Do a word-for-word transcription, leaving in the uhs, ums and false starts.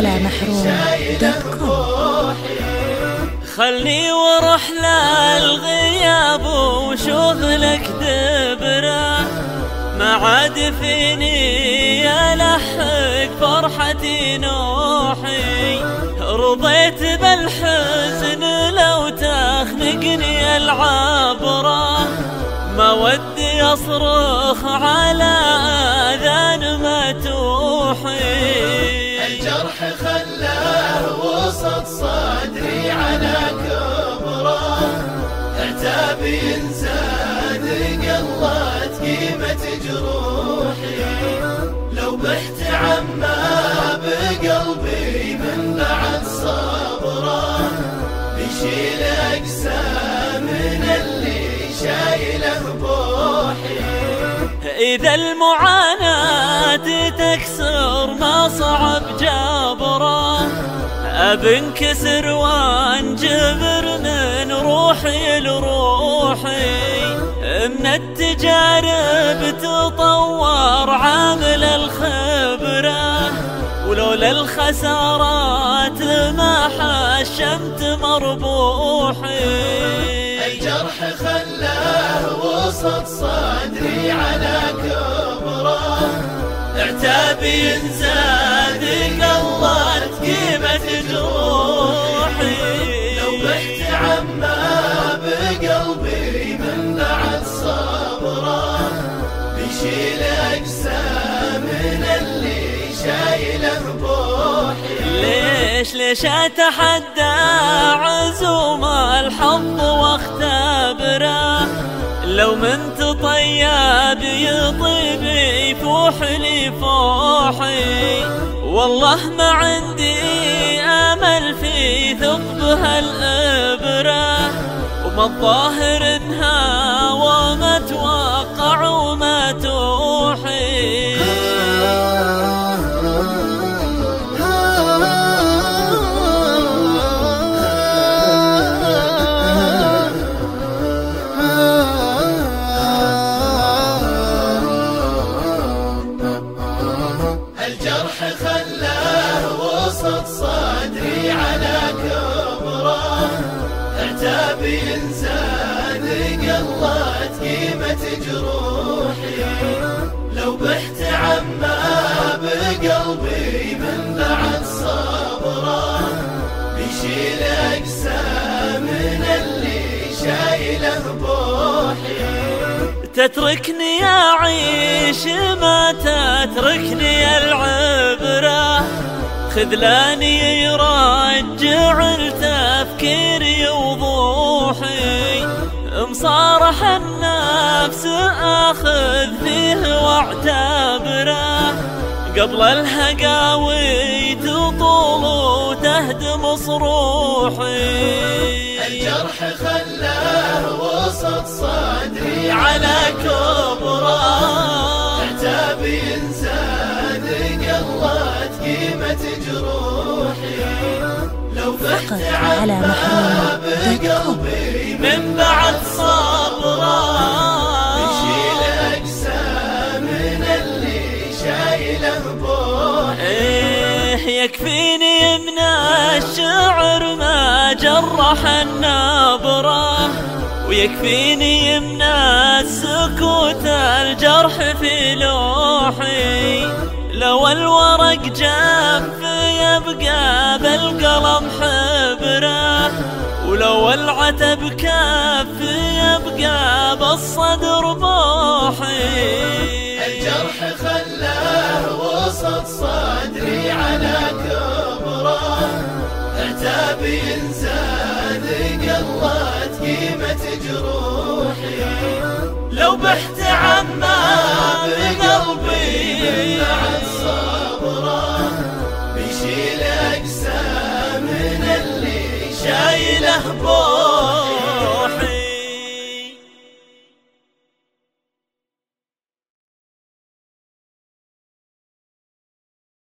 على محروم دوت كوم. خلني واروح للغياب وشغلك دبره، ما عاد فيني الحق فرحتي نوحي. رضيت بالحزن لو تخنقني العبره، ما ودي اصرخ على اذان متوحي. الجرح خلاه وسط صدري على كبره، عتاب ينزاد قلت قيمة جروحي. لو بحت عما بقلبي من بعد صبره، بيشيل أقسى من اللي شايله بوحي. إذا المعاناة تكسر ما صعب جبره، أبنكسر وانجبر من روحي لروحي. من التجارب تطور عامل الخبرة، ولولا الخسارات ما حشمت مربوحي. الجرح خلاه وسط صدري على كبره، عتاب ينزاد قلت قيمة جروحي. لو بحت عما بقلبي من بعد صبره، بيشيل أقسى من اللي شايله بوحي. ليش ليش أتحدى عزوم الحظ واختبره، لو من تطيب يطيب يفوح لي فوحي. والله ما عندي امل في ثقبها الابره، وما الظاهر انها وما توقع وما توحي. الجرح خلاه وسط صدري على كبره، عتاب ينزاد قلت قيمة جروحي. لو بحت عما بقلبي من بعد صبره، بيشيل أقسى من اللي شايله بوحي. تتركني أعيش ما تتركني العبرة، خذلاني يرجع لتفكيري وضوحي. مصارح النفس آخذ فيه واعتبره، قبل الهقاوي تطول وتهدم صروحي. الجرح خلاه وسط صدري على كبره، عتاب ينزاد قلت قيمة جروحي. لو بحت على محروم بقلبي من بعد صبره، بيشيل أقسى من اللي شايله بوحي. إيه يكفيني من الشعر ما جرح النبره، ويكفيني من السكوت الجرح في لوحي. لو الورق جاف يبقى بالقلم حبره، ولو العتب كاف يبقى بالصدر بوحي. الجرح خلاه وسط صدري على كبره، عتاب ينزاد قلت قيمة جروحي. لو بحت عما بقلبي من بعد صبره، بيشيل أقسى من اللي شايله بوحي.